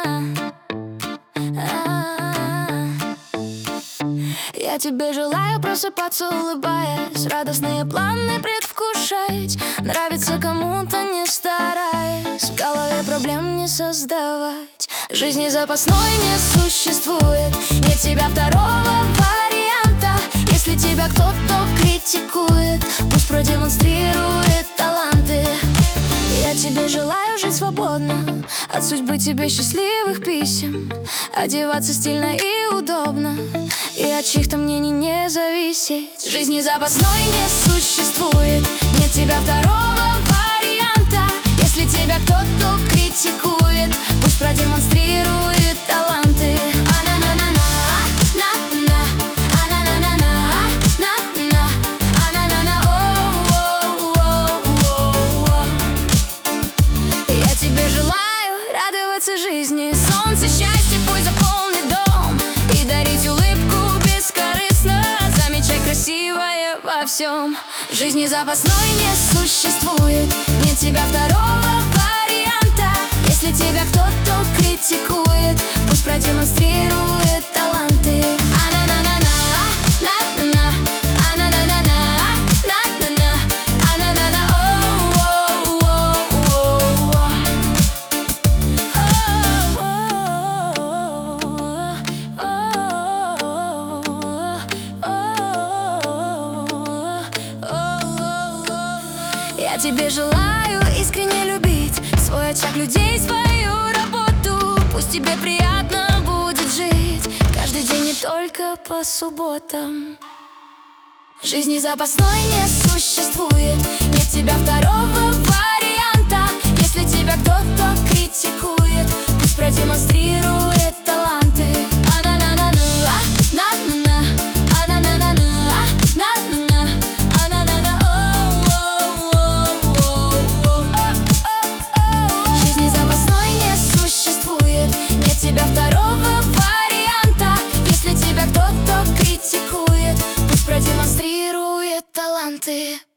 Я тебе желаю просыпаться, улыбаясь, радостные планы предвкушать. Нравится кому-то, не стараясь, в голове проблем не создавать. Жизни запасной не существует, нет тебя второго варианта. Если тебя кто-то критикует, пусть продемонстрирует таланты. Я тебе желаю жить свободно, от судьбы тебе счастливых писем, одеваться стильно и удобно, и от чьих-то мнений не зависеть. Жизни запасной не существует, нет тебя второго варианта. Если тебя кто-то критикует, пусть продемонстрирует таланты. Я тебе желаю радоваться жизни, солнце, счастье пусть заполнит дом, и дарить улыбку бескорыстно, замечай красивое во всем. Жизни запасной не существует, нет тебя второго варианта. Если тебя кто-то критикует, пусть продемонстрирует таланты. Я тебе желаю искренне любить свой очаг, людей, свою работу. Пусть тебе приятно будет жить каждый день, не только по субботам. Жизни запасной не существует, нет тебя второго варианта. Если тебя кто-то критикует, пусть продемонстрирует таланты. Жизни запасной не существует, нет тебя второго варианта. Если тебя кто-то критикует, пусть продемонстрирует таланты.